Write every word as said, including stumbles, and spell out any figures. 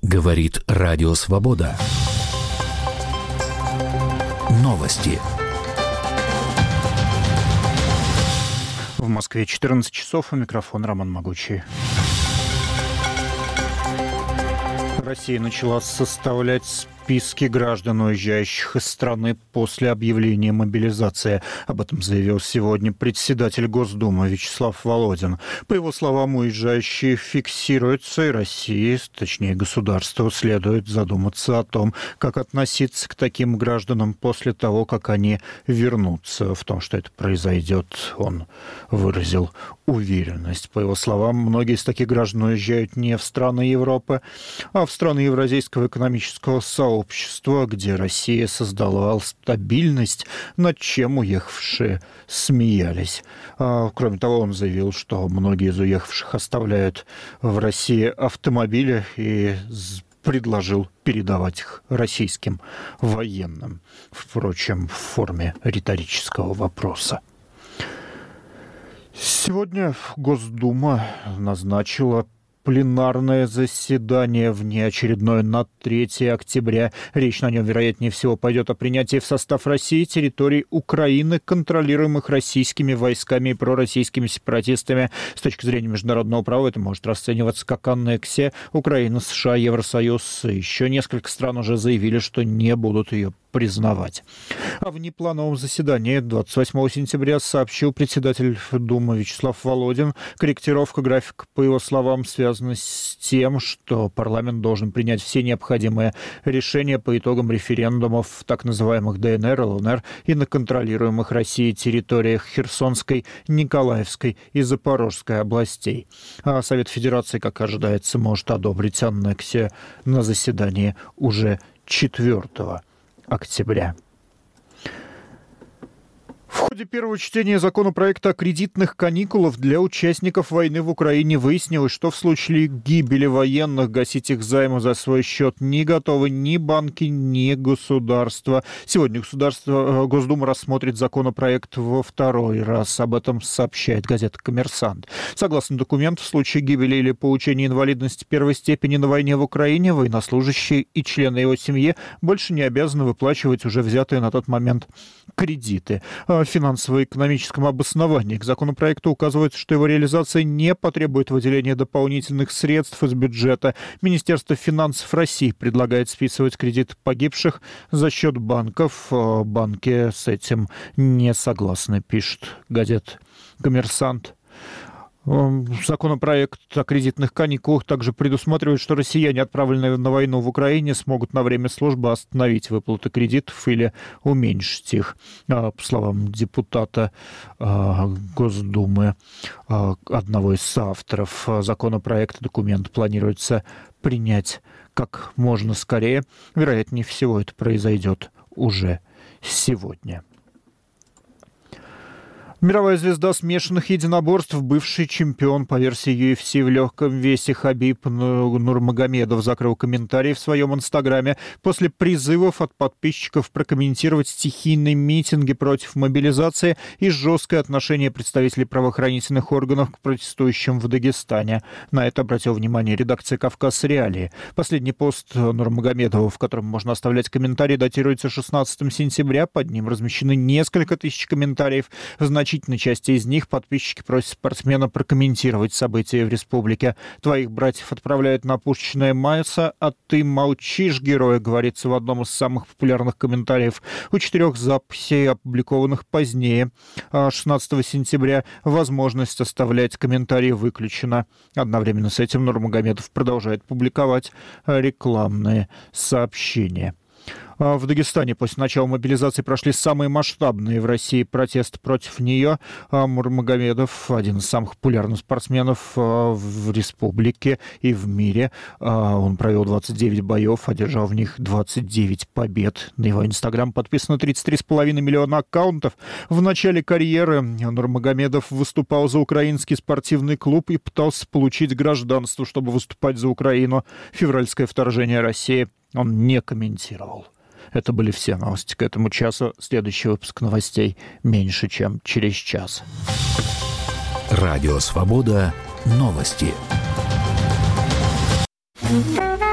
Говорит Радио Свобода. Новости. В Москве четырнадцать часов, у микрофона Роман Могучий. Россия начала составлять списки граждан, уезжающих из страны после объявления мобилизации. Об этом заявил сегодня председатель Госдумы Вячеслав Володин. По его словам, уезжающие фиксируются, и России, точнее государству, следует задуматься о том, как относиться к таким гражданам после того, как они вернутся. В том, что это произойдет, он выразил уверенность. По его словам, многие из таких граждан уезжают не в страны Европы, а в страны Евразийского экономического сообщества, где Россия создала стабильность, над чем уехавшие смеялись. А, кроме того, он заявил, что многие из уехавших оставляют в России автомобили и предложил передавать их российским военным, впрочем, в форме риторического вопроса. Сегодня Госдума назначила пленарное заседание внеочередное на третьего октября. Речь на нем, вероятнее всего, пойдет о принятии в состав России территорий Украины, контролируемых российскими войсками и пророссийскими сепаратистами. С точки зрения международного права это может расцениваться как аннексия. Украина, США, Евросоюз и еще несколько стран уже заявили, что не будут ее признавать. А в неплановом заседании двадцать восьмого сентября сообщил председатель Думы Вячеслав Володин. Корректировка графика, по его словам, связана с тем, что парламент должен принять все необходимые решения по итогам референдумов в так называемых ДНР, ЛНР и на контролируемых Россией территориях Херсонской, Николаевской и Запорожской областей. А Совет Федерации, как ожидается, может одобрить аннексию на заседании уже четвёртого октября. В ходе первого чтения законопроекта о кредитных каникулах для участников войны в Украине выяснилось, что в случае гибели военных гасить их займы за свой счет не готовы ни банки, ни государство. Сегодня государство, Госдума рассмотрит законопроект во второй раз. Об этом сообщает газета «Коммерсант». Согласно документу, в случае гибели или получения инвалидности первой степени на войне в Украине военнослужащий и члены его семьи больше не обязаны выплачивать уже взятые на тот момент кредиты. О финансово-экономическом обосновании к законопроекту указывается, что его реализация не потребует выделения дополнительных средств из бюджета. Министерство финансов России предлагает списывать кредиты погибших за счет банков. Банки с этим не согласны, пишет газета «Коммерсант». Законопроект о кредитных каникулах также предусматривает, что россияне, отправленные на войну в Украине, смогут на время службы остановить выплаты кредитов или уменьшить их. По словам депутата Госдумы, одного из соавторов законопроекта, документ планируется принять как можно скорее. Вероятнее всего, это произойдет уже сегодня. Мировая звезда смешанных единоборств, бывший чемпион по версии ю эф си в легком весе Хабиб Нурмагомедов закрыл комментарий в своем инстаграме после призывов от подписчиков прокомментировать стихийные митинги против мобилизации и жесткое отношение представителей правоохранительных органов к протестующим в Дагестане. На это обратил внимание редакция «Кавказ Реалии». Последний пост Нурмагомедова, в котором можно оставлять комментарии, датируется шестнадцатого сентября. Под ним размещены несколько тысяч комментариев. В значительной части из них подписчики просят спортсмена прокомментировать события в республике. «Твоих братьев отправляют на пушечное мясо, а ты молчишь, герой», говорится в одном из самых популярных комментариев. У четырех записей, опубликованных позднее, шестнадцатого сентября, возможность оставлять комментарии выключена. Одновременно с этим Нурмагомедов продолжает публиковать рекламные сообщения. В Дагестане после начала мобилизации прошли самые масштабные в России протесты против нее. Нурмагомедов, один из самых популярных спортсменов в республике и в мире. Он провел двадцать девять боев, одержал в них двадцать девять побед. На его инстаграм подписано тридцать три с половиной миллиона аккаунтов. В начале карьеры Нурмагомедов выступал за украинский спортивный клуб и пытался получить гражданство, чтобы выступать за Украину. Февральское вторжение России он не комментировал. Это были все новости к этому часу. Следующий выпуск новостей меньше, чем через час. Радио «Свобода». Новости.